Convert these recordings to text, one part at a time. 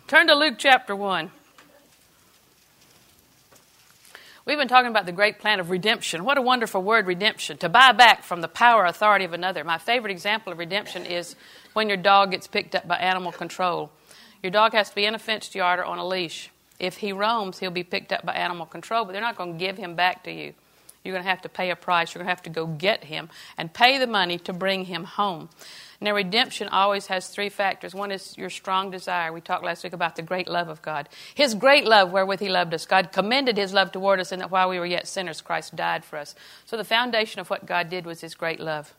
Turn to Luke chapter 1. We've been talking about the great plan of redemption. What a wonderful word, redemption. To buy back from the power or authority of another. My favorite example of redemption is when your dog gets picked up by animal control. Your dog has to be in a fenced yard or on a leash. If he roams, he'll be picked up by animal control, but they're not going to give him back to you. You're going to have to pay a price. You're going to have to go get him and pay the money to bring him home. Now, redemption always has three factors. One is your strong desire. We talked last week about the great love of God. His great love wherewith he loved us. God commended his love toward us in that while we were yet sinners, Christ died for us. So the foundation of what God did was his great love.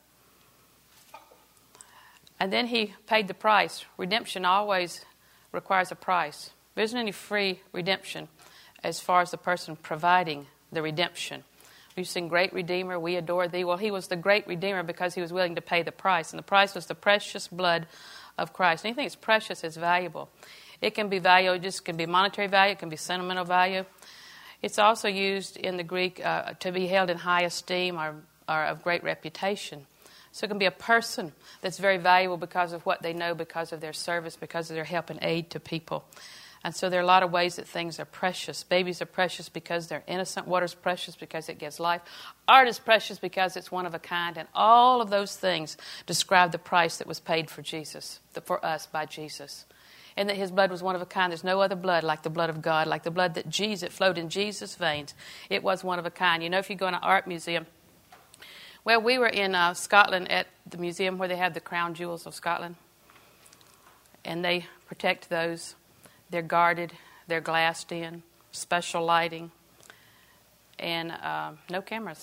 And then he paid the price. Redemption always requires a price. There isn't any free redemption as far as the person providing the redemption. We've seen Great Redeemer, we adore thee. Well, he was the great Redeemer because he was willing to pay the price. And the price was the precious blood of Christ. Anything that's precious is valuable. It can be value, it just can be monetary value, it can be sentimental value. It's also used in the Greek to be held in high esteem or of great reputation. So it can be a person that's very valuable because of what they know, because of their service, because of their help and aid to people. And so there are a lot of ways that things are precious. Babies are precious because they're innocent. Water's precious because it gives life. Art is precious because it's one of a kind. And all of those things describe the price that was paid for Jesus, for us by Jesus. And that his blood was one of a kind. There's no other blood like the blood of God, like the blood that flowed in Jesus' veins. It was one of a kind. You know, if you go in an art museum, well, we were in Scotland at the museum where they have the crown jewels of Scotland. And they protect those. They're guarded, they're glassed in, special lighting, and no cameras.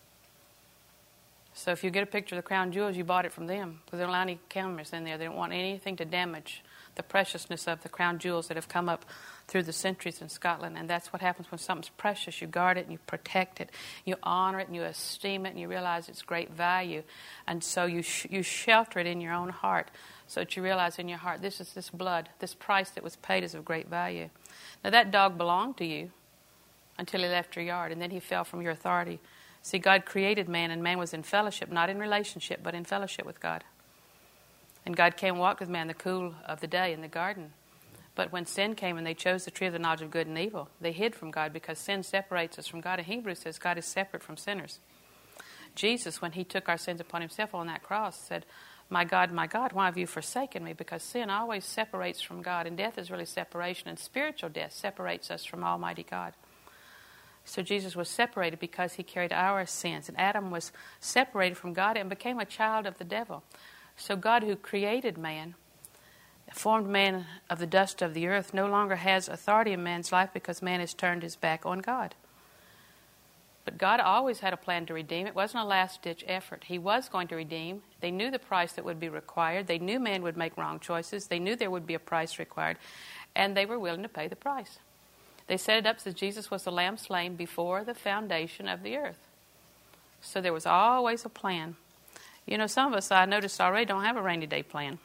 So if you get a picture of the crown jewels, you bought it from them. Because they don't allow any cameras in there. They don't want anything to damage the preciousness of the crown jewels that have come up through the centuries in Scotland. And that's what happens when something's precious. You guard it and you protect it. You honor it and you esteem it and you realize its great value. And so you shelter it in your own heart. So that you realize in your heart, this blood, this price that was paid is of great value. Now that dog belonged to you until he left your yard, and then he fell from your authority. See, God created man, and man was in fellowship, not in relationship, but in fellowship with God. And God came and walked with man in the cool of the day in the garden. But when sin came and they chose the tree of the knowledge of good and evil, they hid from God because sin separates us from God. And Hebrews says God is separate from sinners. Jesus, when he took our sins upon himself on that cross, said, my God, why have you forsaken me? Because sin always separates from God, and death is really separation, and spiritual death separates us from Almighty God. So Jesus was separated because he carried our sins, and Adam was separated from God and became a child of the devil. So God, who created man, formed man of the dust of the earth, no longer has authority in man's life because man has turned his back on God. But God always had a plan to redeem. It wasn't a last-ditch effort. He was going to redeem. They knew the price that would be required. They knew man would make wrong choices. They knew there would be a price required. And they were willing to pay the price. They set it up so Jesus was the lamb slain before the foundation of the earth. So there was always a plan. You know, some of us, I noticed already, don't have a rainy day plan.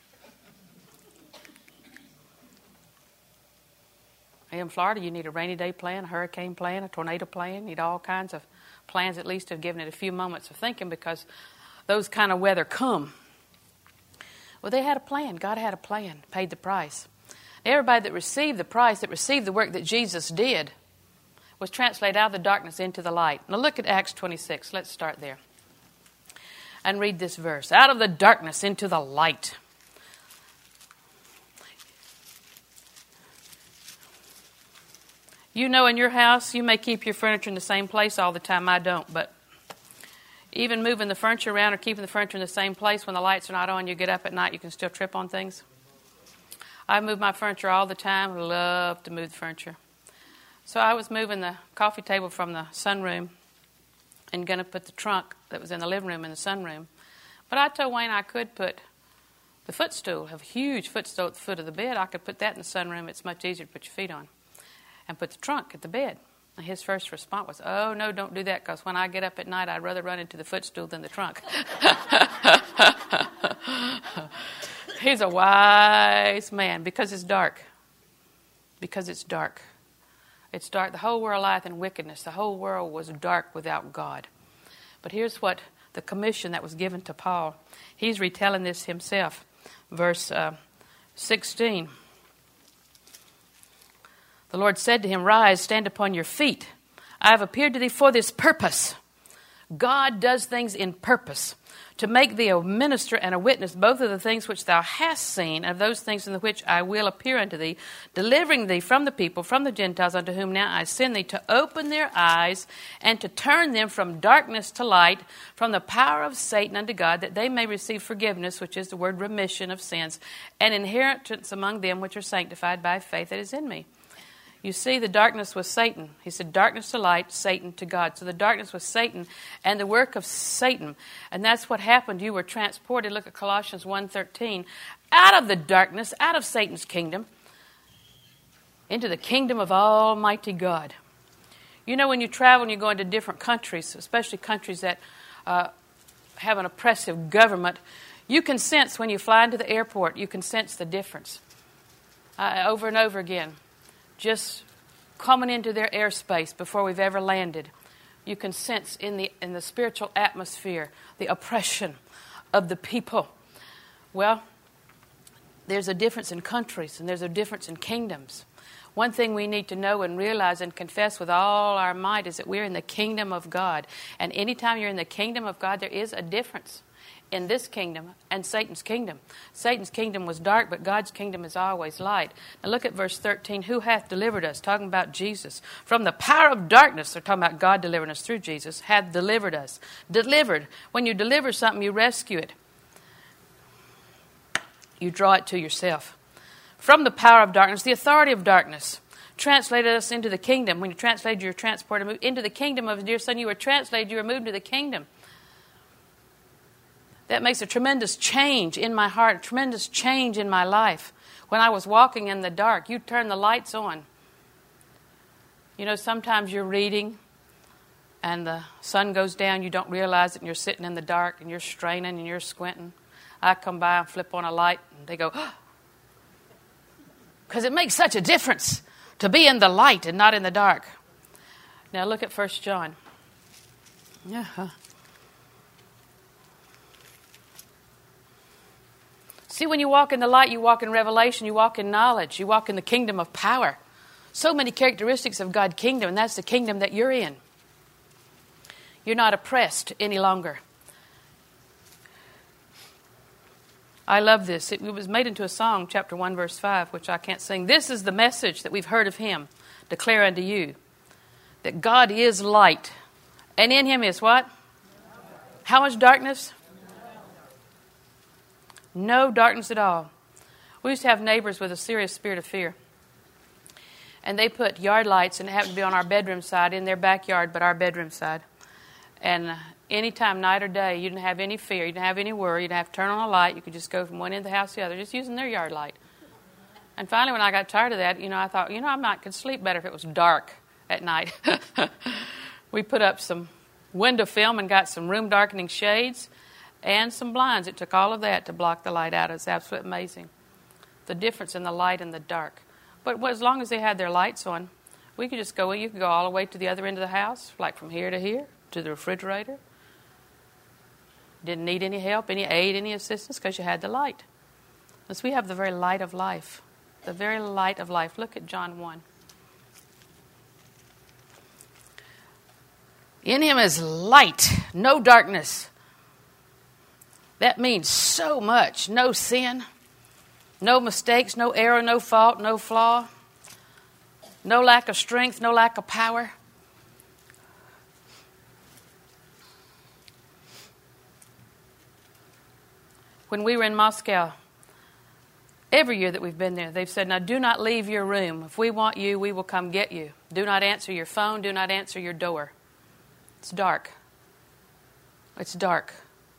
In Florida, you need a rainy day plan, a hurricane plan, a tornado plan. You need all kinds of plans, at least to have given it a few moments of thinking, because those kind of weather come. Well, they had a plan. God had a plan, paid the price. Everybody that received the price, that received the work that Jesus did, was translated out of the darkness into the light. Now look at Acts 26. Let's start there and read this verse. Out of the darkness into the light. You know, in your house, you may keep your furniture in the same place all the time. I don't, but even moving the furniture around or keeping the furniture in the same place when the lights are not on, you get up at night, you can still trip on things. I move my furniture all the time. I love to move the furniture. So I was moving the coffee table from the sunroom and going to put the trunk that was in the living room in the sunroom. But I told Wayne I could put the footstool, have a huge footstool at the foot of the bed. I could put that in the sunroom. It's much easier to put your feet on. And put the trunk at the bed. And his first response was, oh, no, don't do that, because when I get up at night, I'd rather run into the footstool than the trunk. He's a wise man, because it's dark. Because it's dark. It's dark. The whole world lieth in wickedness. The whole world was dark without God. But here's what the commission that was given to Paul. He's retelling this himself. Verse 16. The Lord said to him, "Rise, stand upon your feet. I have appeared to thee for this purpose." God does things in purpose, to make thee a minister and a witness, both of the things which thou hast seen, and of those things in the which I will appear unto thee, delivering thee from the people, from the Gentiles, unto whom now I send thee, to open their eyes, and to turn them from darkness to light, from the power of Satan unto God, that they may receive forgiveness, which is the word remission of sins, and inheritance among them which are sanctified by faith that is in me. You see, the darkness was Satan. He said, darkness to light, Satan to God. So the darkness was Satan and the work of Satan. And that's what happened. You were transported, look at Colossians 1:13, out of the darkness, out of Satan's kingdom, into the kingdom of Almighty God. You know, when you travel and you go into different countries, especially countries that have an oppressive government, you can sense when you fly into the airport, you can sense the difference. Over and over again. Just coming into their airspace before we've ever landed, you can sense in the spiritual atmosphere the oppression of the people. Well, there's a difference in countries and there's a difference in kingdoms. One thing we need to know and realize and confess with all our might is that we're in the kingdom of God. And anytime you're in the kingdom of God, there is a difference in this kingdom and Satan's kingdom. Satan's kingdom was dark, but God's kingdom is always light. Now look at verse 13. Who hath delivered us? Talking about Jesus. From the power of darkness, they're talking about God delivering us through Jesus, hath delivered us. Delivered. When you deliver something, you rescue it. You draw it to yourself. From the power of darkness, the authority of darkness, translated us into the kingdom. When you translated, you were transported into the kingdom of His dear Son. You were translated, you were moved to the kingdom. That makes a tremendous change in my heart, a tremendous change in my life. When I was walking in the dark, you turn the lights on. You know, sometimes you're reading and the sun goes down, you don't realize it, and you're sitting in the dark and you're straining and you're squinting. I come by and flip on a light and they go, because it makes such a difference to be in the light and not in the dark. Now look at 1 John. See, when you walk in the light, you walk in revelation, you walk in knowledge, you walk in the kingdom of power. So many characteristics of God's kingdom, and that's the kingdom that you're in. You're not oppressed any longer. I love this. It was made into a song, chapter 1, verse 5, which I can't sing. This is the message that we've heard of Him, declare unto you, that God is light, and in Him is what? How much darkness? No darkness at all. We used to have neighbors with a serious spirit of fear. And they put yard lights, and it happened to be on our bedroom side, in their backyard, but our bedroom side. And anytime, night or day, you didn't have any fear, you didn't have any worry, you didn't have to turn on a light, you could just go from one end of the house to the other, just using their yard light. And finally, when I got tired of that, I thought, I could sleep better if it was dark at night. We put up some window film and got some room darkening shades and some blinds. It took all of that to block the light out. It's absolutely amazing, the difference in the light and the dark. But as long as they had their lights on, we could just go in. You could go all the way to the other end of the house, like from here to here, to the refrigerator. Didn't need any help, any aid, any assistance, because you had the light. Because we have the very light of life. The very light of life. Look at John 1. In Him is light, no darkness. That means so much. No sin, no mistakes, no error, no fault, no flaw, no lack of strength, no lack of power. When we were in Moscow, every year that we've been there, they've said, now do not leave your room. If we want you, we will come get you. Do not answer your phone. Do not answer your door. It's dark. It's dark.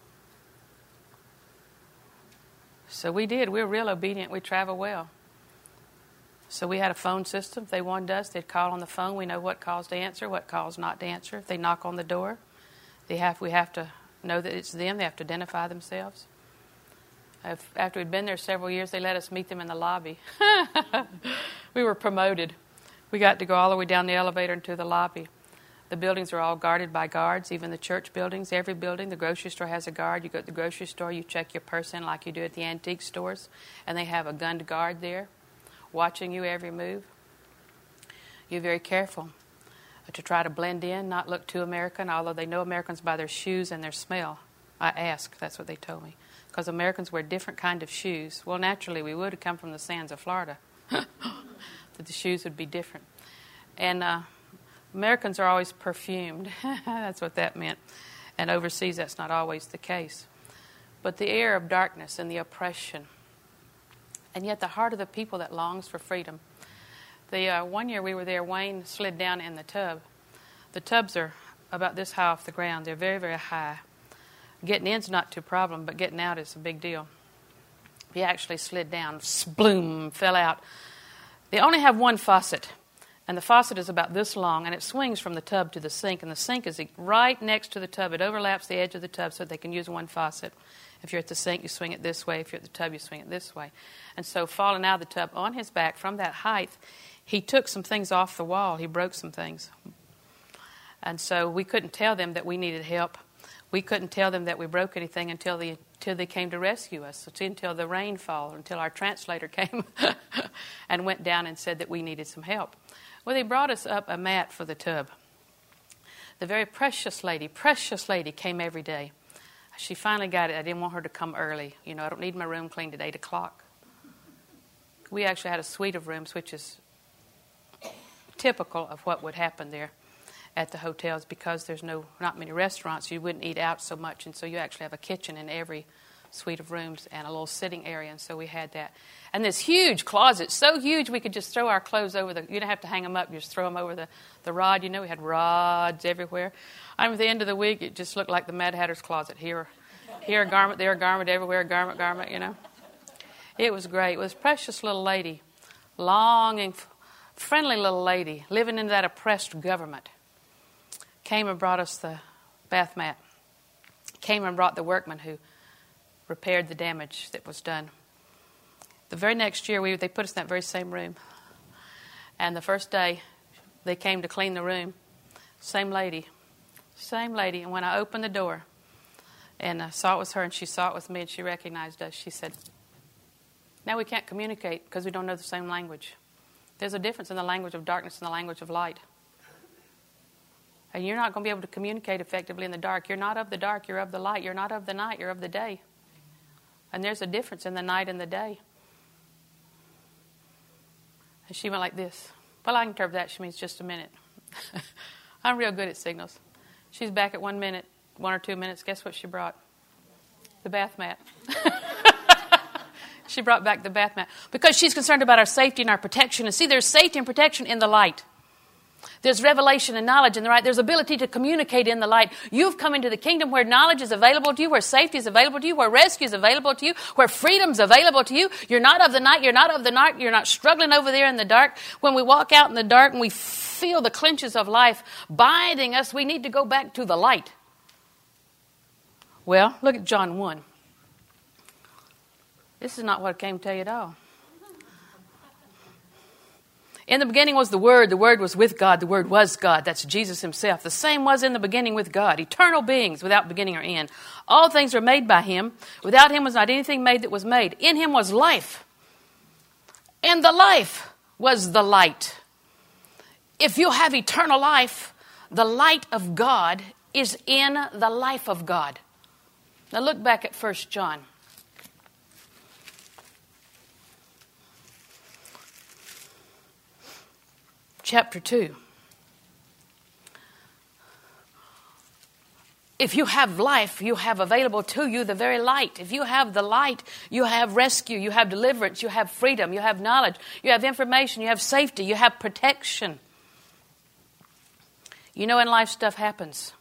So we did. We were real obedient. We traveled well. So we had a phone system. If they wanted us, they'd call on the phone. We know what calls to answer, what calls not to answer. If they knock on the door, we have to know that it's them. They have to identify themselves. After we'd been there several years, they let us meet them in the lobby. We were promoted. We got to go all the way down the elevator into the lobby. The buildings are all guarded by guards, even the church buildings. Every building, the grocery store has a guard. You go to the grocery store, you check your purse in like you do at the antique stores, and they have a gunned guard there watching you every move. You're very careful to try to blend in, not look too American, although they know Americans by their shoes and their smell. I asked, that's what they told me. Because Americans wear different kind of shoes. Well, naturally, we would have come from the sands of Florida. That the shoes would be different. And Americans are always perfumed. That's what that meant. And overseas, that's not always the case. But the air of darkness and the oppression, and yet the heart of the people that longs for freedom. One year we were there, Wayne slid down in the tub. The tubs are about this high off the ground. They're very, very high. Getting in's not too problem, but getting out is a big deal. He actually slid down, sploom, fell out. They only have one faucet, and the faucet is about this long, and it swings from the tub to the sink, and the sink is right next to the tub. It overlaps the edge of the tub so they can use one faucet. If you're at the sink, you swing it this way. If you're at the tub, you swing it this way. And so falling out of the tub on his back from that height, he took some things off the wall. He broke some things. And so we couldn't tell them that we needed help. We couldn't tell them that we broke anything until they came to rescue us, until the rainfall, until our translator came and went down and said that we needed some help. Well, they brought us up a mat for the tub. The very precious lady came every day. She finally got it. I didn't want her to come early. I don't need my room cleaned at 8 o'clock. We actually had a suite of rooms, which is typical of what would happen there at the hotels, because there's not many restaurants. You wouldn't eat out so much, and so you actually have a kitchen in every suite of rooms and a little sitting area, and so we had that. And this huge closet, so huge we could just throw our clothes over you don't have to hang them up, you just throw them over the rod. We had rods everywhere. At the end of the week, it just looked like the Mad Hatter's closet. Here a garment, there a garment, everywhere a garment, It was great. It was a precious little lady, longing, friendly little lady, living in that oppressed government. Came and brought us the bath mat. Came and brought the workmen who repaired the damage that was done. The very next year, they put us in that very same room. And the first day, they came to clean the room. Same lady. And when I opened the door and I saw it was her, and she saw it was me, and she recognized us, she said, "Now we can't communicate because we don't know the same language. There's a difference in the language of darkness and the language of light. And you're not going to be able to communicate effectively in the dark. You're not of the dark, you're of the light. You're not of the night, you're of the day. And there's a difference in the night and the day." And she went like this. Well, I can interpret that. She means just a minute. I'm real good at signals. She's back at 1 minute, 1 or 2 minutes. Guess what she brought? The bath mat. She brought back the bath mat. Because she's concerned about our safety and our protection. And see, there's safety and protection in the light. There's revelation and knowledge in the light. There's ability to communicate in the light. You've come into the kingdom where knowledge is available to you, where safety is available to you, where rescue is available to you, where freedom is available to you. You're not of the night. You're not of the night. You're not struggling over there in the dark. When we walk out in the dark and we feel the clinches of life binding us, we need to go back to the light. Well, look at John 1. This is not what I came to tell you at all. In the beginning was the Word was with God, the Word was God. That's Jesus himself. The same was in the beginning with God. Eternal beings without beginning or end. All things were made by him. Without him was not anything made that was made. In him was life. And the life was the light. If you have eternal life, the light of God is in the life of God. Now look back at 1 John. Chapter 2. If you have life, you have available to you the very light. If you have the light, you have rescue, you have deliverance, you have freedom, you have knowledge, you have information, you have safety, you have protection. In life stuff happens.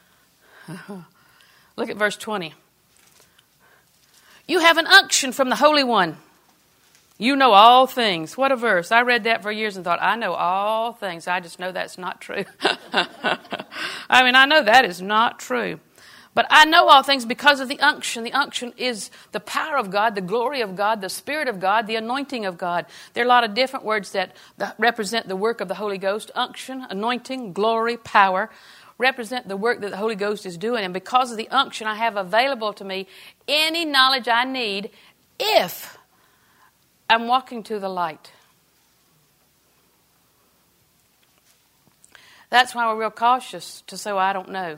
Look at verse 20. You have an unction from the Holy One. You know all things. What a verse. I read that for years and thought, I know all things. I just know that's not true. I know that is not true. But I know all things because of the unction. The unction is the power of God, the glory of God, the Spirit of God, the anointing of God. There are a lot of different words that represent the work of the Holy Ghost. Unction, anointing, glory, power represent the work that the Holy Ghost is doing. And because of the unction, I have available to me any knowledge I need if I'm walking to the light. That's why we're real cautious to say, well, I don't know.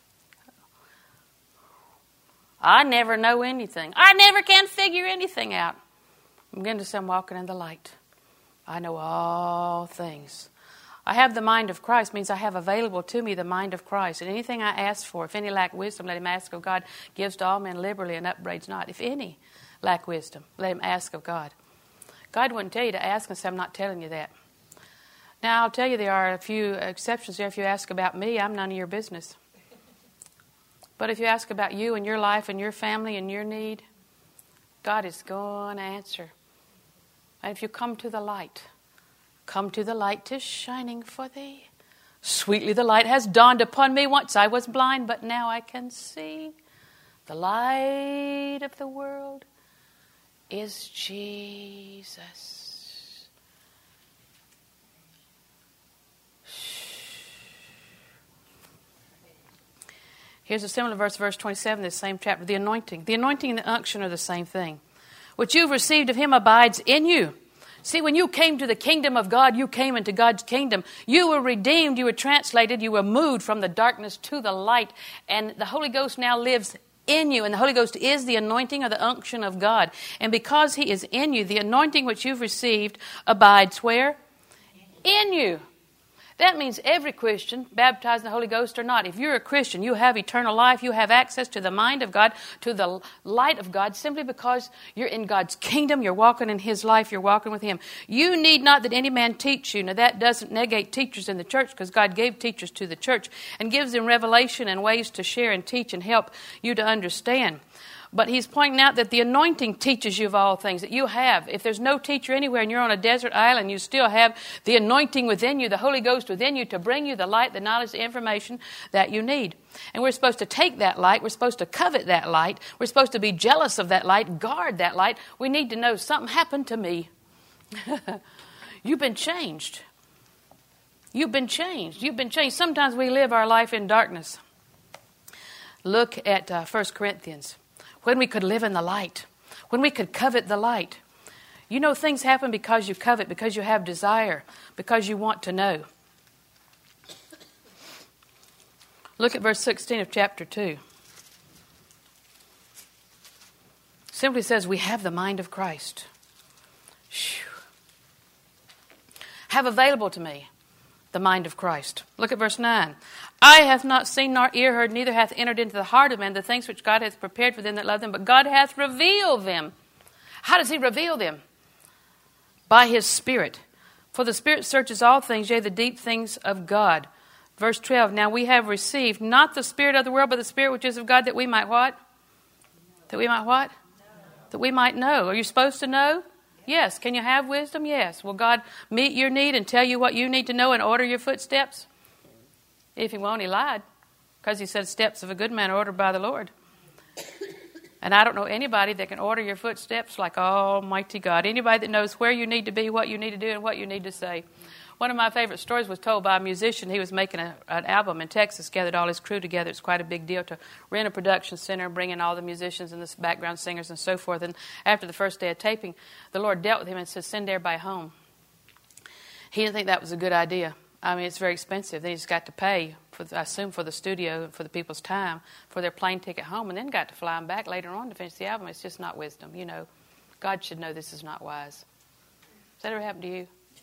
I never know anything. I never can figure anything out. I'm beginning to say I'm walking in the light. I know all things. I have the mind of Christ, means I have available to me the mind of Christ. And anything I ask for, if any lack wisdom, let him ask of God, gives to all men liberally and upbraids not. If any lack wisdom, let him ask of God. God wouldn't tell you to ask and say, I'm not telling you that. Now, I'll tell you there are a few exceptions there. If you ask about me, I'm none of your business. But if you ask about you and your life and your family and your need, God is going to answer. And if you come to the light, come to the light, 'tis shining for thee. Sweetly the light has dawned upon me. Once I was blind, but now I can see. The light of the world is Jesus. Here's a similar verse, verse 27, this same chapter. The anointing. The anointing and the unction are the same thing. What you've received of him abides in you. See, when you came to the kingdom of God, you came into God's kingdom. You were redeemed, you were translated, you were moved from the darkness to the light. And the Holy Ghost now lives in you. And the Holy Ghost is the anointing or the unction of God. And because he is in you, the anointing which you've received abides where? In you. That means every Christian, baptized in the Holy Ghost or not, if you're a Christian, you have eternal life, you have access to the mind of God, to the light of God, simply because you're in God's kingdom, you're walking in his life, you're walking with him. You need not that any man teach you. Now that doesn't negate teachers in the church, because God gave teachers to the church and gives them revelation and ways to share and teach and help you to understand. But he's pointing out that the anointing teaches you of all things that you have. If there's no teacher anywhere and you're on a desert island, you still have the anointing within you, the Holy Ghost within you to bring you the light, the knowledge, the information that you need. And we're supposed to take that light. We're supposed to covet that light. We're supposed to be jealous of that light, guard that light. We need to know something happened to me. You've been changed. You've been changed. You've been changed. Sometimes we live our life in darkness. Look at 1 Corinthians. When we could live in the light, when we could covet the light. You know, things happen because you covet, because you have desire, because you want to know. Look at verse 16 of chapter 2. Simply says, we have the mind of Christ. Have available to me the mind of Christ. Look at verse 9. Eye hath not seen nor ear heard, neither hath entered into the heart of man the things which God hath prepared for them that love them, but God hath revealed them. How does he reveal them? By his Spirit. For the Spirit searches all things, yea, the deep things of God. Verse 12. Now we have received not the spirit of the world, but the Spirit which is of God, that we might what? That we might what? That we might know. Are you supposed to know? Yes. Can you have wisdom? Yes. Will God meet your need and tell you what you need to know and order your footsteps? If he won't, he lied. Because he said steps of a good man are ordered by the Lord. And I don't know anybody that can order your footsteps like Almighty God. Anybody that knows where you need to be, what you need to do, and what you need to say. One of my favorite stories was told by a musician. He was making an album in Texas, gathered all his crew together. It's quite a big deal to rent a production center, bring in all the musicians and the background singers and so forth. And after the first day of taping, the Lord dealt with him and said, send everybody home. He didn't think that was a good idea. I mean, it's very expensive. They just got to pay, I assume, for the studio, for the people's time, for their plane ticket home, and then got to fly them back later on to finish the album. It's just not wisdom, you know. God should know this is not wise. Has that ever happened to you?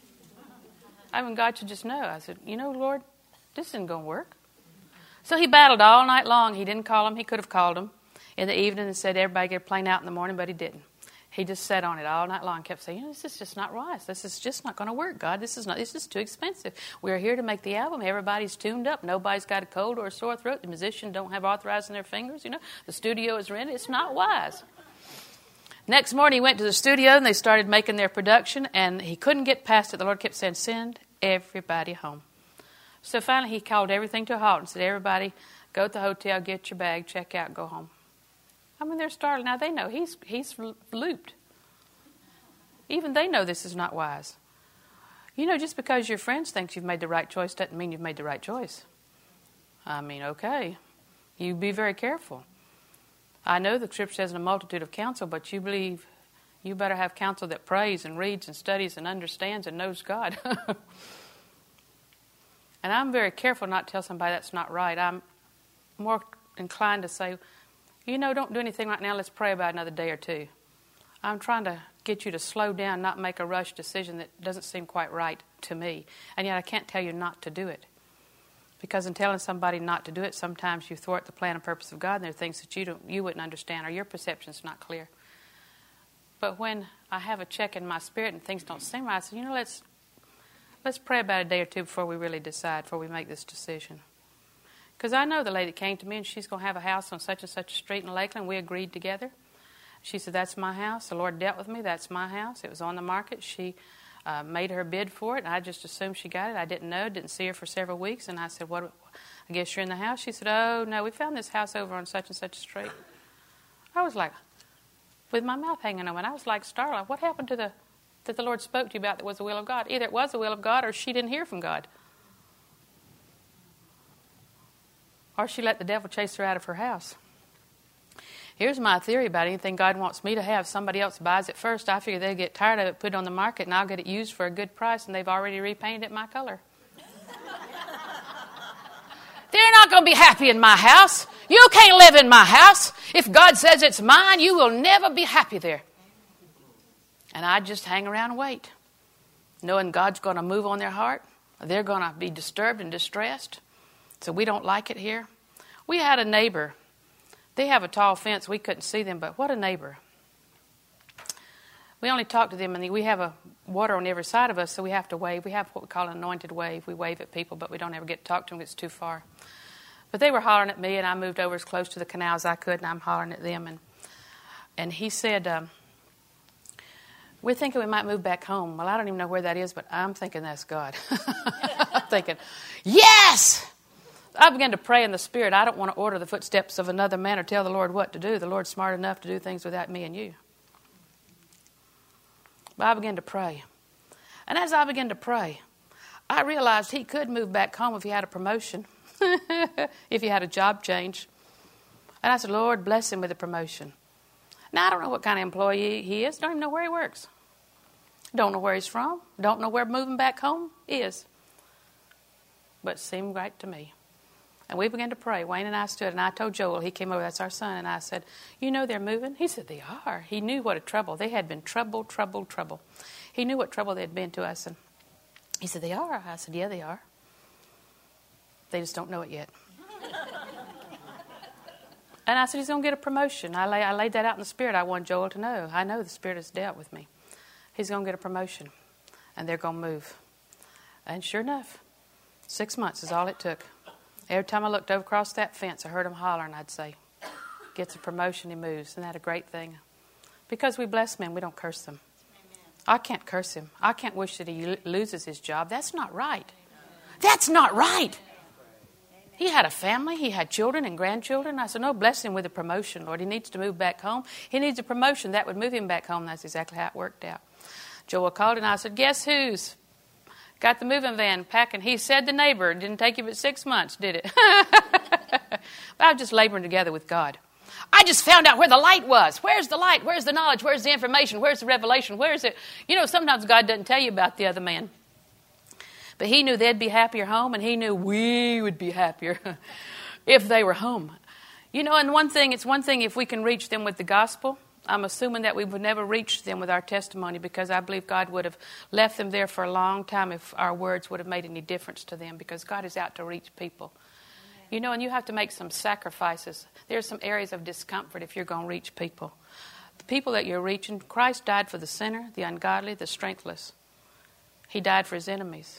I mean, God should just know. I said, you know, Lord, this isn't going to work. So he battled all night long. He didn't call him. He could have called him in the evening and said, everybody get a plane out in the morning, but he didn't. He just sat on it all night long and kept saying, you know, this is just not wise. This is just not going to work, God. This is too expensive. We're here to make the album. Everybody's tuned up. Nobody's got a cold or a sore throat. The musicians don't have arthritis in their fingers, you know. The studio is rented. It's not wise. Next morning he went to the studio and they started making their production, and he couldn't get past it. The Lord kept saying, send everybody home. So finally he called everything to a halt and said, everybody, go to the hotel, get your bag, check out, go home. I mean, they're startled. Now they know he's looped. Even they know this is not wise. You know, just because your friends think you've made the right choice doesn't mean you've made the right choice. I mean, okay, you be very careful. I know the Scripture says in a multitude of counsel, but you believe you better have counsel that prays and reads and studies and understands and knows God. And I'm very careful not to tell somebody that's not right. I'm more inclined to say, don't do anything right now. Let's pray about another day or two. I'm trying to get you to slow down, not make a rush decision that doesn't seem quite right to me. And yet I can't tell you not to do it. Because in telling somebody not to do it, sometimes you thwart the plan and purpose of God, and there are things that you wouldn't understand, or your perception's not clear. But when I have a check in my spirit and things don't seem right, I say, let's pray about a day or two before we really decide, before we make this decision. Because I know the lady that came to me, and she's going to have a house on such and such a street in Lakeland. We agreed together. She said, that's my house. The Lord dealt with me. That's my house. It was on the market. She made her bid for it, and I just assumed she got it. I didn't know, didn't see her for several weeks, and I said, "What? I guess you're in the house?" She said, "Oh, no, we found this house over on such and such a street." I was like, with my mouth hanging open, I was like startled. What happened to that the Lord spoke to you about that was the will of God? Either it was the will of God, or she didn't hear from God. Or she let the devil chase her out of her house. Here's my theory about anything God wants me to have. Somebody else buys it first. I figure they'll get tired of it, put it on the market, and I'll get it used for a good price, and they've already repainted it my color. They're not going to be happy in my house. You can't live in my house. If God says it's mine, you will never be happy there. And I just hang around and wait, knowing God's going to move on their heart. They're going to be disturbed and distressed. So we don't like it here. We had a neighbor. They have a tall fence. We couldn't see them, but what a neighbor. We only talk to them, and we have a water on every side of us, so we have to wave. We have what we call an anointed wave. We wave at people, but we don't ever get to talk to them. It's too far. But they were hollering at me, and I moved over as close to the canal as I could, and I'm hollering at them. And he said, we're thinking we might move back home. Well, I don't even know where that is, but I'm thinking that's God. I'm thinking, yes! I began to pray in the Spirit. I don't want to order the footsteps of another man or tell the Lord what to do. The Lord's smart enough to do things without me and you. But I began to pray. And as I began to pray, I realized he could move back home if he had a promotion, if he had a job change. And I said, Lord, bless him with a promotion. Now, I don't know what kind of employee he is. Don't even know where he works. Don't know where he's from. Don't know where moving back home is. But it seemed right to me. And we began to pray. Wayne and I stood, and I told Joel, he came over, that's our son, and I said, they're moving? He said, they are. He knew what a trouble. They had been trouble. He knew what trouble they had been to us. And he said, they are. I said, yeah, they are. They just don't know it yet. And I said, he's going to get a promotion. I laid that out in the Spirit. I want Joel to know. I know the Spirit has dealt with me. He's going to get a promotion, and they're going to move. And sure enough, 6 months is all it took. Every time I looked over across that fence, I heard him hollering. I'd say, gets a promotion, he moves. Isn't that a great thing? Because we bless men, we don't curse them. Amen. I can't curse him. I can't wish that he loses his job. That's not right. That's not right. He had a family. He had children and grandchildren. I said, no, bless him with a promotion, Lord. He needs to move back home. He needs a promotion. That would move him back home. That's exactly how it worked out. Joel called, and I said, guess who's got the moving van packing? He said the neighbor. It didn't take you but 6 months, did it? But I was just laboring together with God. I just found out where the light was. Where's the light? Where's the knowledge? Where's the information? Where's the revelation? Where's it? Sometimes God doesn't tell you about the other man. But he knew they'd be happier home, and he knew we would be happier if they were home. And it's one thing if we can reach them with the gospel. I'm assuming that we would never reach them with our testimony, because I believe God would have left them there for a long time if our words would have made any difference to them, because God is out to reach people. Amen. And you have to make some sacrifices. There's some areas of discomfort if you're going to reach people. The people that you're reaching, Christ died for the sinner, the ungodly, the strengthless. He died for his enemies.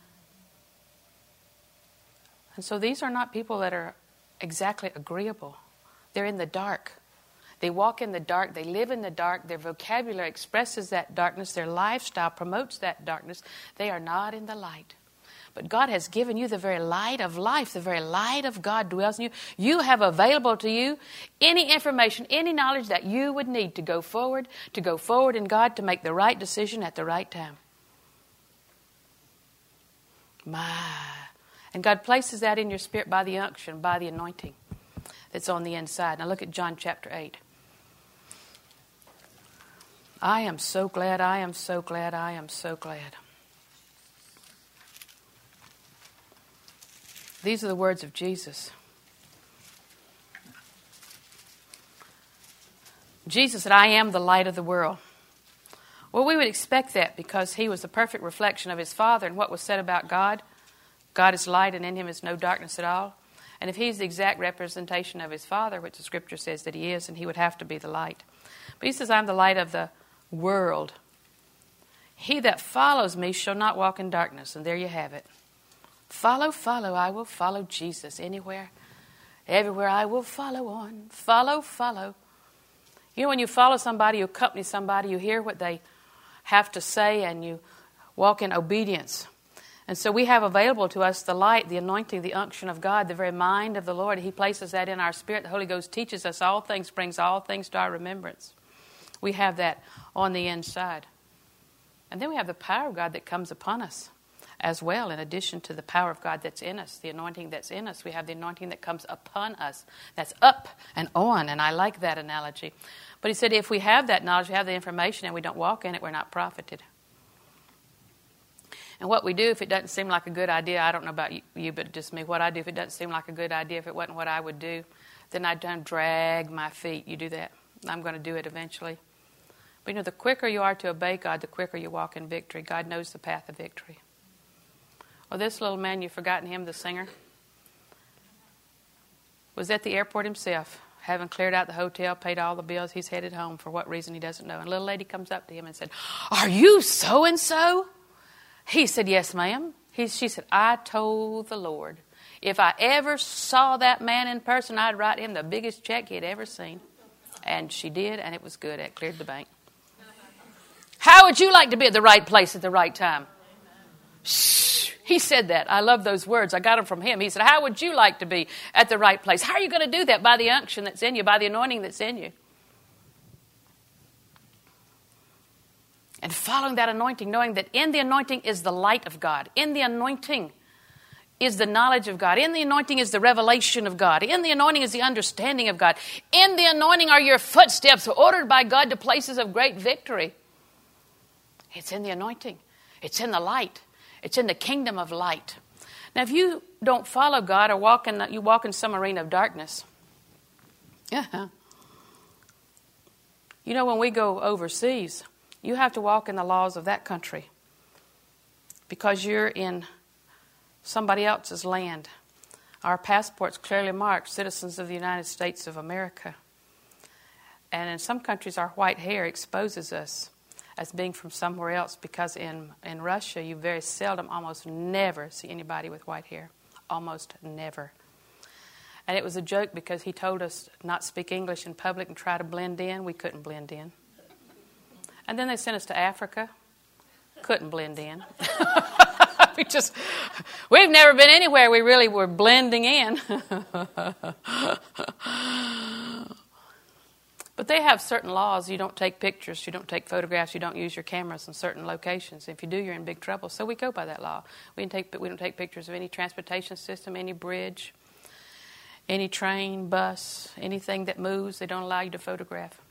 And so these are not people that are exactly agreeable. They're in the dark. They walk in the dark. They live in the dark. Their vocabulary expresses that darkness. Their lifestyle promotes that darkness. They are not in the light. But God has given you the very light of life. The very light of God dwells in you. You have available to you any information, any knowledge that you would need to go forward in God, to make the right decision at the right time. And God places that in your spirit by the unction, by the anointing that's on the inside. Now look at John chapter 8. I am so glad, I am so glad, I am so glad. These are the words of Jesus. Jesus said, I am the light of the world. Well, we would expect that because he was the perfect reflection of his Father and what was said about God. God is light and in him is no darkness at all. And if he's the exact representation of his Father, which the Scripture says that he is, then he would have to be the light. But he says, I'm the light of the world. He that follows me shall not walk in darkness. And there you have it. Follow, follow, I will follow Jesus anywhere. Everywhere I will follow on. Follow, follow. You know, when you follow somebody, you accompany somebody, you hear what they have to say, and you walk in obedience. And so we have available to us the light, the anointing, the unction of God, the very mind of the Lord. He places that in our spirit. The Holy Ghost teaches us all things, brings all things to our remembrance. We have that on the inside. And then we have the power of God that comes upon us as well, in addition to the power of God that's in us, the anointing that's in us. We have the anointing that comes upon us, that's up and on, and I like that analogy. But he said if we have that knowledge, we have the information, and we don't walk in it, we're not profited. And what we do, if it doesn't seem like a good idea, I don't know about you, but just me, what I do, if it doesn't seem like a good idea, if it wasn't what I would do, then I don't drag my feet. You do that. I'm going to do it eventually. But you know, the quicker you are to obey God, the quicker you walk in victory. God knows the path of victory. Well, this little man, you've forgotten him, the singer, was at the airport himself, having cleared out the hotel, paid all the bills. He's headed home for what reason he doesn't know. And a little lady comes up to him and said, "Are you so-and-so?" He said, "Yes, ma'am." She said, "I told the Lord, if I ever saw that man in person, I'd write him the biggest check he'd ever seen." And she did, and it was good. It cleared the bank. How would you like to be at the right place at the right time? Shh. He said that. I love those words. I got them from him. He said, how would you like to be at the right place? How are you going to do that? By the unction that's in you, by the anointing that's in you. And following that anointing, knowing that in the anointing is the light of God. In the anointing is the knowledge of God. In the anointing is the revelation of God. In the anointing is the understanding of God. In the anointing are your footsteps ordered by God to places of great victory. It's in the anointing. It's in the light. It's in the kingdom of light. Now, if you don't follow God or you walk in some arena of darkness, you know, when we go overseas, you have to walk in the laws of that country because you're in somebody else's land. Our passports clearly mark citizens of the United States of America. And in some countries, our white hair exposes us as being from somewhere else, because in Russia, you very seldom, almost never see anybody with white hair. Almost never. And it was a joke because he told us not speak English in public and try to blend in. We couldn't blend in. And then they sent us to Africa. Couldn't blend in. We've never been anywhere we really were blending in. But they have certain laws. You don't take pictures, you don't take photographs, you don't use your cameras in certain locations. If you do, you're in big trouble. So we go by that law. We don't take pictures of any transportation system, any bridge, any train, bus, anything that moves. They don't allow you to photograph.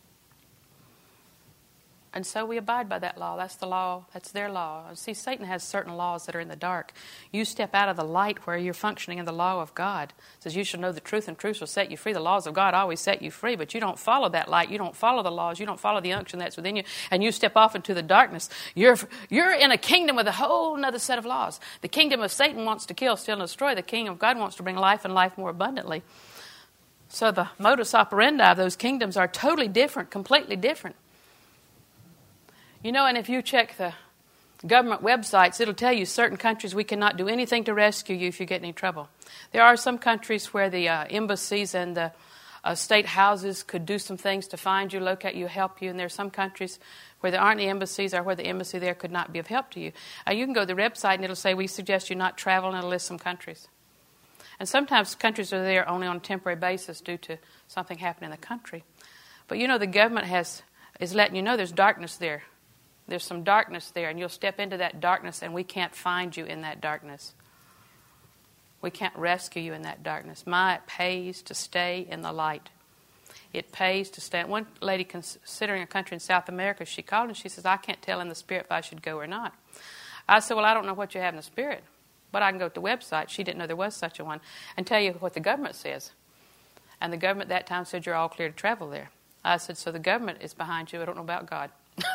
And so we abide by that law. That's the law. That's their law. See, Satan has certain laws that are in the dark. You step out of the light where you're functioning in the law of God. It says you shall know the truth, and truth shall set you free. The laws of God always set you free, but you don't follow that light. You don't follow the laws. You don't follow the unction that's within you, and you step off into the darkness. You're in a kingdom with a whole other set of laws. The kingdom of Satan wants to kill, steal, and destroy. The kingdom of God wants to bring life and life more abundantly. So the modus operandi of those kingdoms are totally different, completely different. You know, and if you check the government websites, it'll tell you certain countries we cannot do anything to rescue you if you get in any trouble. There are some countries where the embassies and the state houses could do some things to find you, locate you, help you. And there are some countries where there aren't any embassies or where the embassy there could not be of help to you. You can go to the website and it'll say, we suggest you not travel, and it'll list some countries. And sometimes countries are there only on a temporary basis due to something happening in the country. But you know, the government is letting you know there's darkness there. There's some darkness there, and you'll step into that darkness, and we can't find you in that darkness. We can't rescue you in that darkness. It pays to stay in the light. It pays to stay. One lady considering a country in South America, she called and she says, I can't tell in the spirit if I should go or not. I said, well, I don't know what you have in the spirit. But I can go to the website. She didn't know there was such a one. And tell you what the government says. And the government that time said, you're all clear to travel there. I said, so the government is behind you. I don't know about God.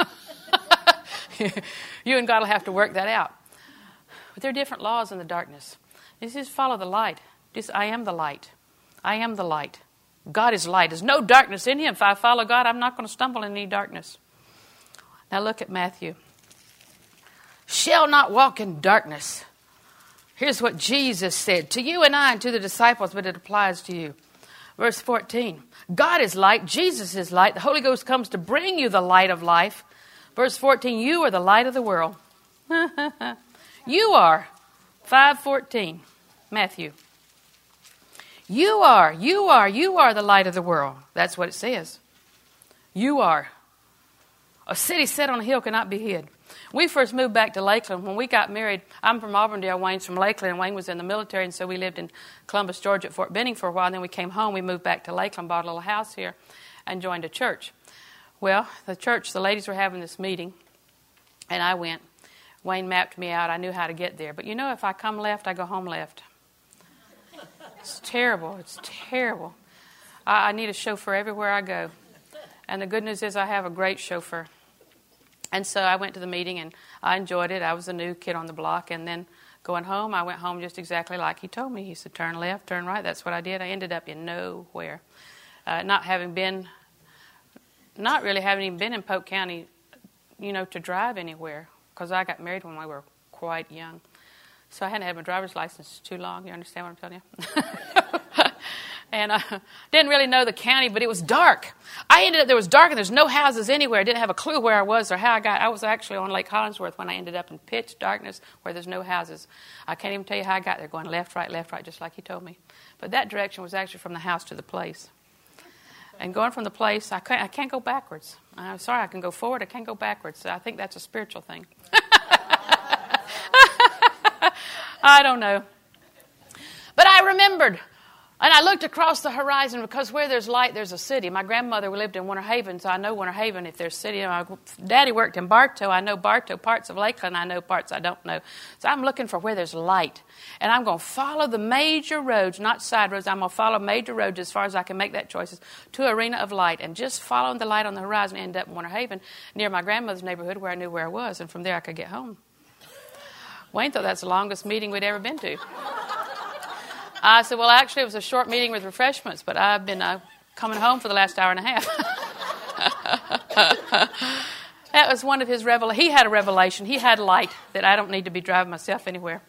You and God will have to work that out. But there are different laws in the darkness. You just follow the light. I am the light. I am the light. God is light. There's no darkness in him. If I follow God, I'm not going to stumble in any darkness. Now look at Matthew. Shall not walk in darkness. Here's what Jesus said to you and I and to the disciples, but it applies to you. Verse 14. God is light. Jesus is light. The Holy Ghost comes to bring you the light of life. Verse 14. You are the light of the world. You are. 5:14. Matthew. You are the light of the world. That's what it says. You are. A city set on a hill cannot be hid. We first moved back to Lakeland. When we got married, I'm from Auburndale, Wayne's from Lakeland, and Wayne was in the military, and so we lived in Columbus, Georgia at Fort Benning for a while, and then we came home. We moved back to Lakeland, bought a little house here, and joined a church. Well, the ladies were having this meeting, and I went. Wayne mapped me out. I knew how to get there. But you know, if I come left, I go home left. It's terrible. It's terrible. I need a chauffeur everywhere I go. And the good news is I have a great chauffeur. And so I went to the meeting, and I enjoyed it. I was a new kid on the block. And then going home, I went home just exactly like he told me. He said, turn left, turn right. That's what I did. I ended up in nowhere. Not really having even been in Polk County, to drive anywhere. Because I got married when we were quite young. So I hadn't had my driver's license too long. You understand what I'm telling you? And I didn't really know the county, but it was dark. There was dark and there's no houses anywhere. I didn't have a clue where I was or how I was actually on Lake Hollingsworth when I ended up in pitch darkness where there's no houses. I can't even tell you how I got there, going left, right, just like he told me. But that direction was actually from the house to the place. And going from the place, I can't go backwards. I'm sorry, I can go forward, I can't go backwards. I think that's a spiritual thing. I don't know. But I remembered. And I looked across the horizon because where there's light, there's a city. My grandmother lived in Winter Haven, so I know Winter Haven if there's a city. My daddy worked in Bartow. I know Bartow, parts of Lakeland. I know parts I don't know. So I'm looking for where there's light. And I'm going to follow the major roads, not side roads. I'm going to follow major roads as far as I can make that choices to an arena of light. And just following the light on the horizon, I ended up in Winter Haven near my grandmother's neighborhood where I knew where I was. And from there I could get home. Wayne thought that's the longest meeting we'd ever been to. I said, well, actually, it was a short meeting with refreshments, but I've been coming home for the last hour and a half. That was one of his revelations. He had a revelation. He had light that I don't need to be driving myself anywhere.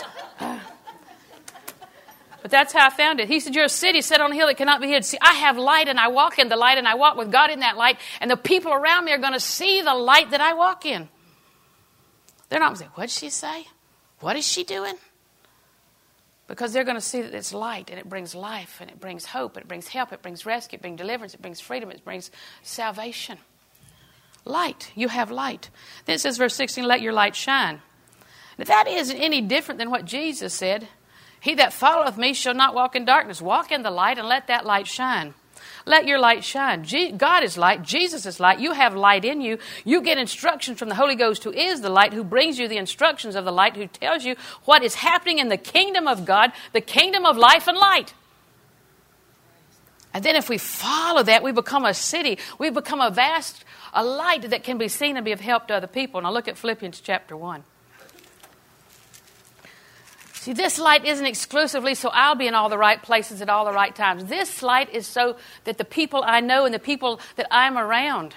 But that's how I found it. He said, you're a city set on a hill that cannot be hid. See, I have light, and I walk in the light, and I walk with God in that light, and the people around me are going to see the light that I walk in. They're not going to say, what'd she say? What is she doing? Because they're going to see that it's light, and it brings life, and it brings hope, it brings help, it brings rescue, it brings deliverance, it brings freedom, it brings salvation. Light. You have light. Then it says, verse 16, let your light shine. Now, that isn't any different than what Jesus said. He that followeth me shall not walk in darkness. Walk in the light and let that light shine. Let your light shine. God is light. Jesus is light. You have light in you. You get instructions from the Holy Ghost, who is the light, who brings you the instructions of the light, who tells you what is happening in the kingdom of God, the kingdom of life and light. And then if we follow that, we become a city. We become a light that can be seen and be of help to other people. Now look at Philippians chapter 1. See, this light isn't exclusively so I'll be in all the right places at all the right times. This light is so that the people I know and the people that I'm around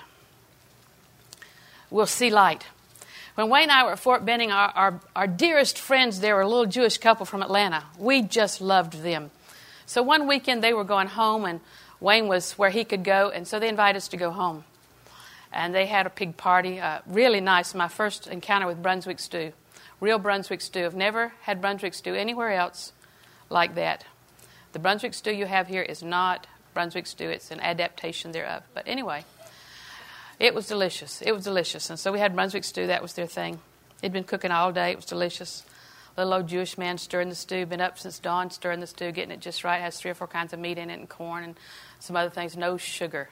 will see light. When Wayne and I were at Fort Benning, our dearest friends there were a little Jewish couple from Atlanta. We just loved them. So one weekend they were going home, and Wayne was where he could go, and so they invited us to go home. And they had a pig party, really nice, my first encounter with Brunswick stew. Real Brunswick stew. I've never had Brunswick stew anywhere else like that. The Brunswick stew you have here is not Brunswick stew. It's an adaptation thereof. But anyway, it was delicious. It was delicious. And so we had Brunswick stew. That was their thing. They'd been cooking all day. It was delicious. Little old Jewish man stirring the stew. Been up since dawn stirring the stew, getting it just right. Has 3 or 4 kinds of meat in it and corn and some other things. No sugar.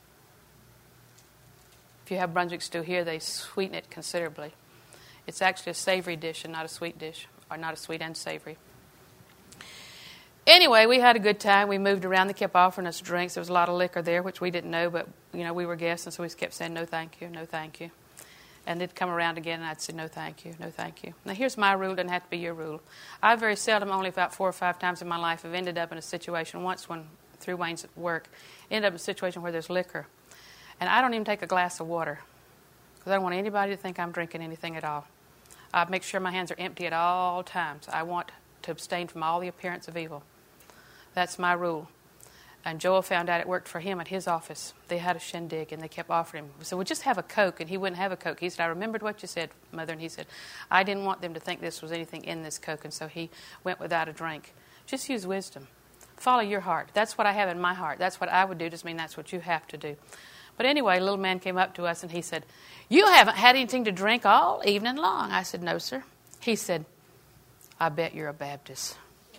If you have Brunswick stew here, they sweeten it considerably. It's actually a savory dish and not a sweet dish. are not as sweet and savory. Anyway, we had a good time. We moved around. They kept offering us drinks. There was a lot of liquor there, which we didn't know, but, we were guests, and so we kept saying, no, thank you, no, thank you. And they'd come around again, and I'd say, no, thank you, no, thank you. Now, here's my rule. It doesn't have to be your rule. I very seldom, only about 4 or 5 times in my life, have ended up in a situation, once when, through Wayne's work, ended up in a situation where there's liquor. And I don't even take a glass of water, because I don't want anybody to think I'm drinking anything at all. I make sure my hands are empty at all times. I want to abstain from all the appearance of evil. That's my rule. And Joel found out it worked for him at his office. They had a shindig, and they kept offering him. So we'll just have a Coke, and he wouldn't have a Coke. He said, I remembered what you said, Mother. And he said, I didn't want them to think this was anything in this Coke, and so he went without a drink. Just use wisdom. Follow your heart. That's what I have in my heart. That's what I would do. Doesn't mean that's what you have to do. But anyway, a little man came up to us, and he said, you haven't had anything to drink all evening long. I said, no, sir. He said, I bet you're a Baptist.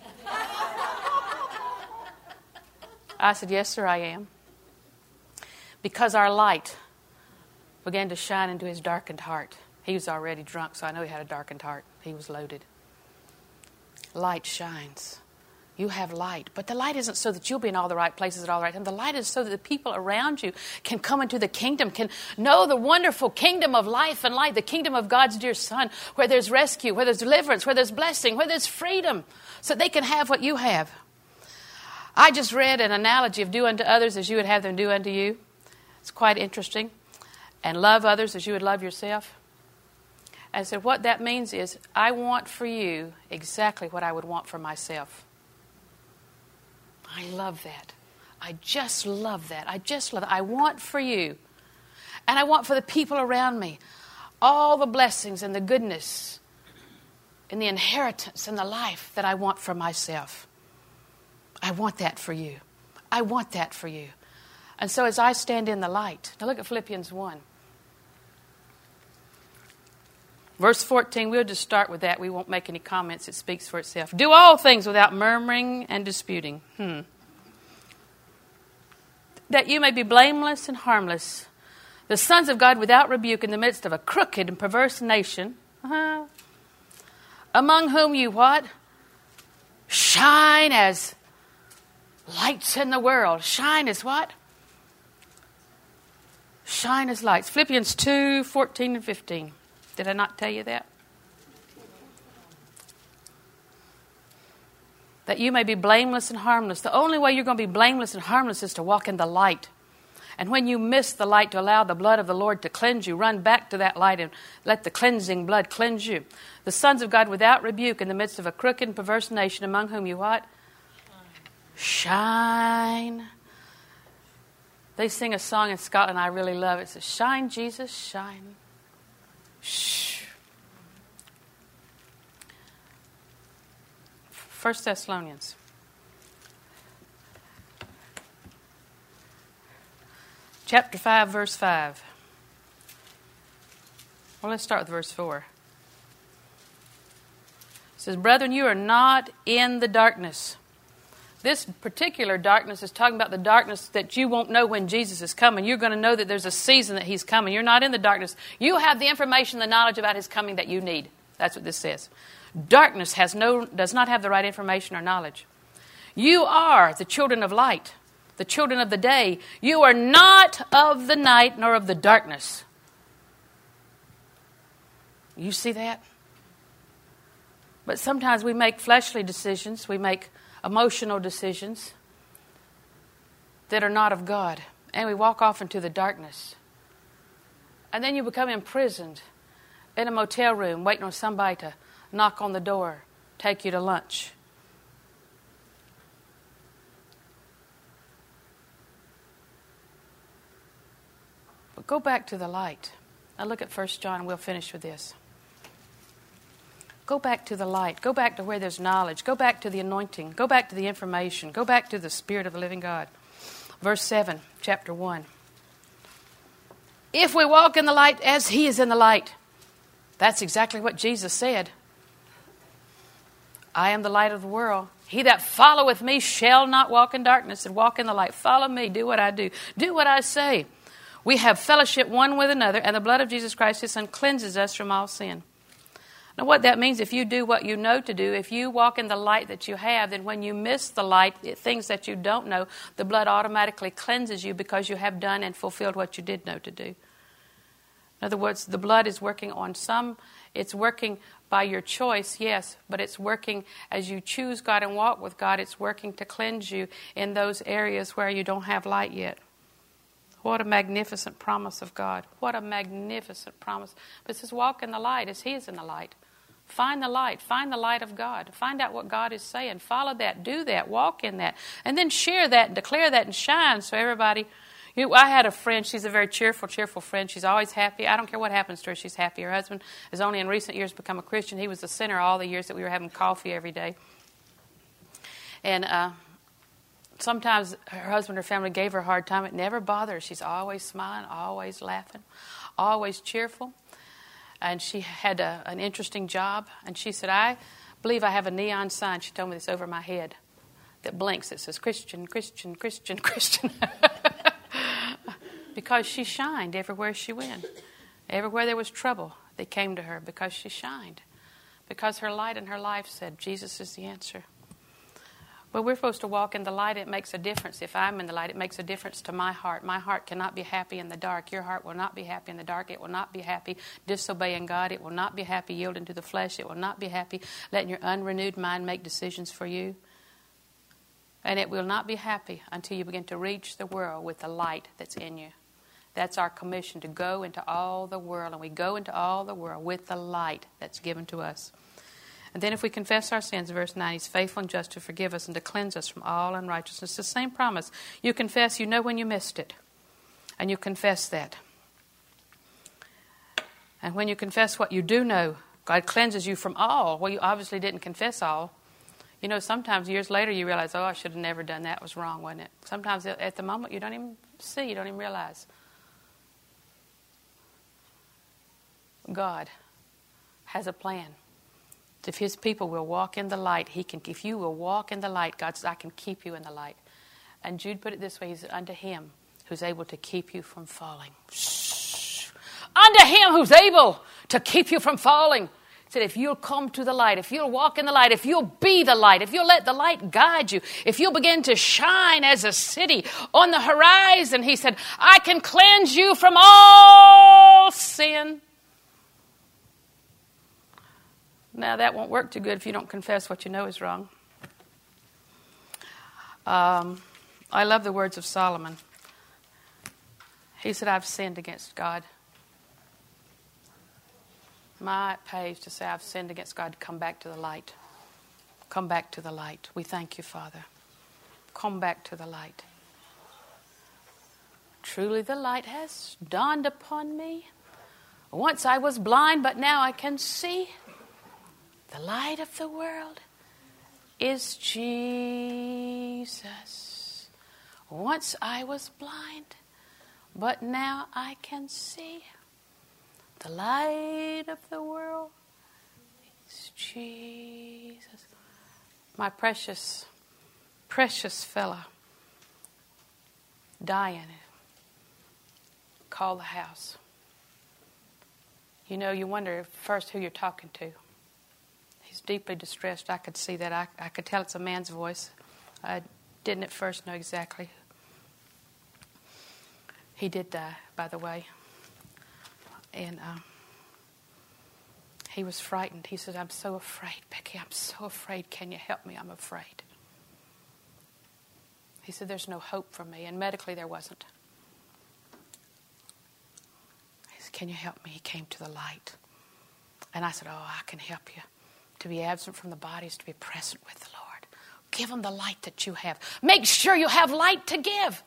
I said, yes, sir, I am. Because our light began to shine into his darkened heart. He was already drunk, so I know he had a darkened heart. He was loaded. Light shines. You have light. But the light isn't so that you'll be in all the right places at all the right time. The light is so that the people around you can come into the kingdom, can know the wonderful kingdom of life and light, the kingdom of God's dear Son, where there's rescue, where there's deliverance, where there's blessing, where there's freedom, so they can have what you have. I just read an analogy of do unto others as you would have them do unto you. It's quite interesting. And love others as you would love yourself. And so what that means is I want for you exactly what I would want for myself. I love that. I just love that. I want for you, and I want for the people around me, all the blessings and the goodness and the inheritance and the life that I want for myself. I want that for you. I want that for you. And so as I stand in the light, now look at Philippians 1. Verse 14, we'll just start with that. We won't make any comments. It speaks for itself. Do all things without murmuring and disputing. That you may be blameless and harmless, the sons of God without rebuke in the midst of a crooked and perverse nation, among whom you what? Shine as lights in the world. Shine as what? Shine as lights. Philippians 2, 14 and 15. Did I not tell you that? That you may be blameless and harmless. The only way you're going to be blameless and harmless is to walk in the light. And when you miss the light, to allow the blood of the Lord to cleanse you, run back to that light and let the cleansing blood cleanse you. The sons of God without rebuke in the midst of a crooked and perverse nation, among whom you what? Shine. They sing a song in Scotland I really love. It says, shine, Jesus, shine. Shh. 1 Thessalonians. Chapter 5, verse 5. Well, let's start with verse 4. It says, brethren, you are not in the darkness. This particular darkness is talking about the darkness that you won't know when Jesus is coming. You're going to know that there's a season that He's coming. You're not in the darkness. You have the information, the knowledge about His coming that you need. That's what this says. Darkness does not have the right information or knowledge. You are the children of light, the children of the day. You are not of the night nor of the darkness. You see that? But sometimes we make fleshly decisions. We make emotional decisions that are not of God. And we walk off into the darkness. And then you become imprisoned in a motel room waiting on somebody to knock on the door, take you to lunch. But go back to the light. Now look at 1 John and we'll finish with this. Go back to the light. Go back to where there's knowledge. Go back to the anointing. Go back to the information. Go back to the Spirit of the living God. Verse 7, chapter 1. If we walk in the light as He is in the light. That's exactly what Jesus said. I am the light of the world. He that followeth me shall not walk in darkness and walk in the light. Follow me. Do what I do. Do what I say. We have fellowship one with another, and the blood of Jesus Christ, His Son, cleanses us from all sin. Now, what that means, if you do what you know to do, if you walk in the light that you have, then when you miss the light, things that you don't know, the blood automatically cleanses you because you have done and fulfilled what you did know to do. In other words, the blood is working on it's working by your choice, yes, but it's working as you choose God and walk with God. It's working to cleanse you in those areas where you don't have light yet. What a magnificent promise of God. What a magnificent promise. But it says walk in the light as He is in the light. Find the light. Find the light of God. Find out what God is saying. Follow that. Do that. Walk in that. And then share that and declare that and shine so everybody... I had a friend. She's a very cheerful friend. She's always happy. I don't care what happens to her. She's happy. Her husband has only in recent years become a Christian. He was the sinner all the years that we were having coffee every day. And sometimes her husband or family gave her a hard time. It never bothered her. She's always smiling, always laughing, always cheerful. And she had an interesting job. And she said, I believe I have a neon sign. She told me this over my head that blinks. It says, Christian, Christian, Christian, Christian. Because she shined everywhere she went. Everywhere there was trouble, they came to her because she shined. Because her light in her life said, Jesus is the answer. Well, we're supposed to walk in the light. It makes a difference. If I'm in the light, it makes a difference to my heart. My heart cannot be happy in the dark. Your heart will not be happy in the dark. It will not be happy disobeying God. It will not be happy yielding to the flesh. It will not be happy letting your unrenewed mind make decisions for you. And it will not be happy until you begin to reach the world with the light that's in you. That's our commission, to go into all the world. And we go into all the world with the light that's given to us. And then if we confess our sins, verse 9, He's faithful and just to forgive us and to cleanse us from all unrighteousness. It's the same promise. You confess, you know when you missed it. And you confess that. And when you confess what you do know, God cleanses you from all. Well, you obviously didn't confess all. You know, sometimes years later you realize, I should have never done that. It was wrong, wasn't it? Sometimes at the moment you don't even see, you don't even realize. God has a plan. If His people will walk in the light, if you will walk in the light, God says, I can keep you in the light. And Jude put it this way, He's unto Him who's able to keep you from falling. Shh. Unto Him who's able to keep you from falling. He said, if you'll come to the light, if you'll walk in the light, if you'll be the light, if you'll let the light guide you, if you'll begin to shine as a city on the horizon, He said, I can cleanse you from all sin. Now, that won't work too good if you don't confess what you know is wrong. I love the words of Solomon. He said, I've sinned against God. It pays to say I've sinned against God. Come back to the light. Come back to the light. We thank you, Father. Come back to the light. Truly the light has dawned upon me. Once I was blind, but now I can see. The light of the world is Jesus. Once I was blind, but now I can see. The light of the world is Jesus. My precious, precious fella, dying. Call the house. You know, you wonder first who you're talking to. He's deeply distressed. I could see that. I could tell it's a man's voice. I didn't at first know exactly. He did die, by the way. And he was frightened. He said, I'm so afraid, Becky. I'm so afraid. Can you help me? I'm afraid. He said, there's no hope for me. And medically, there wasn't. He said, can you help me? He came to the light. And I said, I can help you. To be absent from the body is to be present with the Lord. Give him the light that you have. Make sure you have light to give.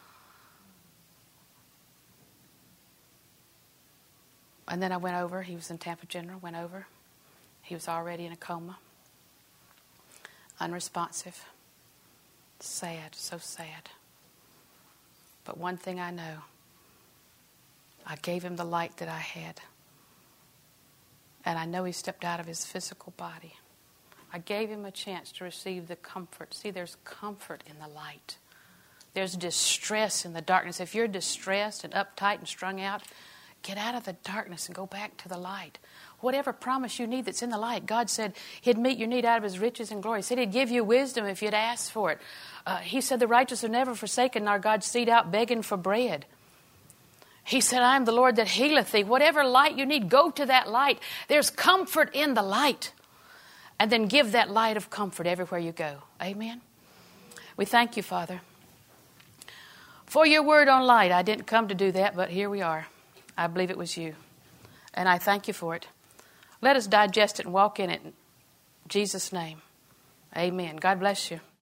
And then I went over. He was in Tampa General. Went over. He was already in a coma. Unresponsive. Sad. So sad. But one thing I know. I gave him the light that I had. And I know he stepped out of his physical body. I gave him a chance to receive the comfort. See, there's comfort in the light. There's distress in the darkness. If you're distressed and uptight and strung out, get out of the darkness and go back to the light. whatever promise you need that's in the light. God said He'd meet your need out of His riches and glory. He said He'd give you wisdom if you'd ask for it. He said the righteous are never forsaken, nor God's seed out begging for bread. He said, I am the Lord that healeth thee. Whatever light you need, go to that light. There's comfort in the light. And then give that light of comfort everywhere you go. Amen. We thank you, Father, for your word on light. I didn't come to do that, but here we are. I believe it was you. And I thank you for it. Let us digest it and walk in it. In Jesus' name. Amen. God bless you.